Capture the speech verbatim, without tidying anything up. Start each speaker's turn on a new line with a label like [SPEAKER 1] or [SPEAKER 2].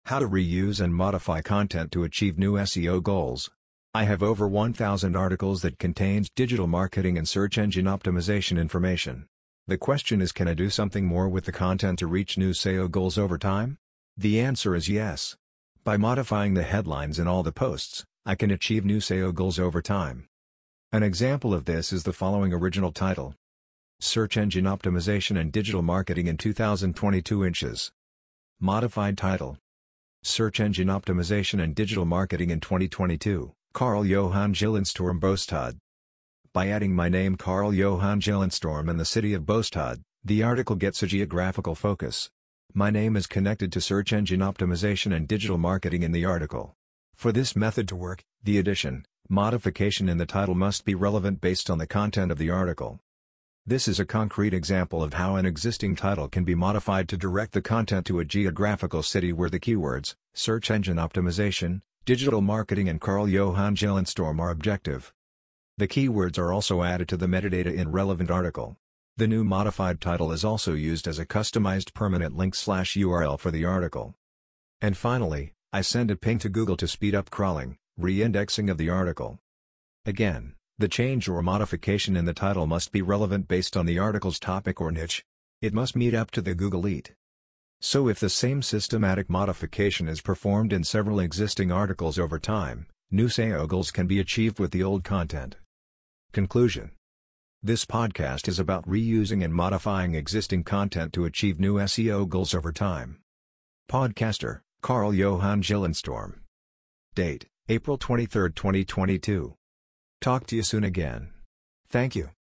[SPEAKER 1] How to reuse and modify content to achieve new S E O goals. I have over one thousand articles that contains digital marketing and search engine optimization information. The question is, can I do something more with the content to reach new S E O goals over time? The answer is yes. By modifying the headlines in all the posts, I can achieve new S E O goals over time. An example of this is the following original title: Search Engine Optimization and Digital Marketing in two thousand twenty-two inches. Modified title: Search Engine Optimization and Digital Marketing in twenty twenty-two, Carl Johan Gillenstorm Bostad. By adding my name Carl Johan Gillenstorm and the city of Bostad, the article gets a geographical focus. My name is connected to search engine optimization and digital marketing in the article. For this method to work, the addition, modification in the title must be relevant based on the content of the article. This is a concrete example of how an existing title can be modified to direct the content to a geographical city where the keywords, search engine optimization, digital marketing and Carl Johan Gillenstorm are objective. The keywords are also added to the metadata in relevant article. The new modified title is also used as a customized permanent link slash U R L for the article. And finally, I send a ping to Google to speed up crawling, re-indexing of the article. Again, the change or modification in the title must be relevant based on the article's topic or niche. It must meet up to the Google E A T. So if the same systematic modification is performed in several existing articles over time, new S E O goals can be achieved with the old content. Conclusion: this podcast is about reusing and modifying existing content to achieve new S E O goals over time. Podcaster, Carl Johan Gillenstorm. Date, April twenty-third, twenty twenty-two. Talk to you soon again. Thank you.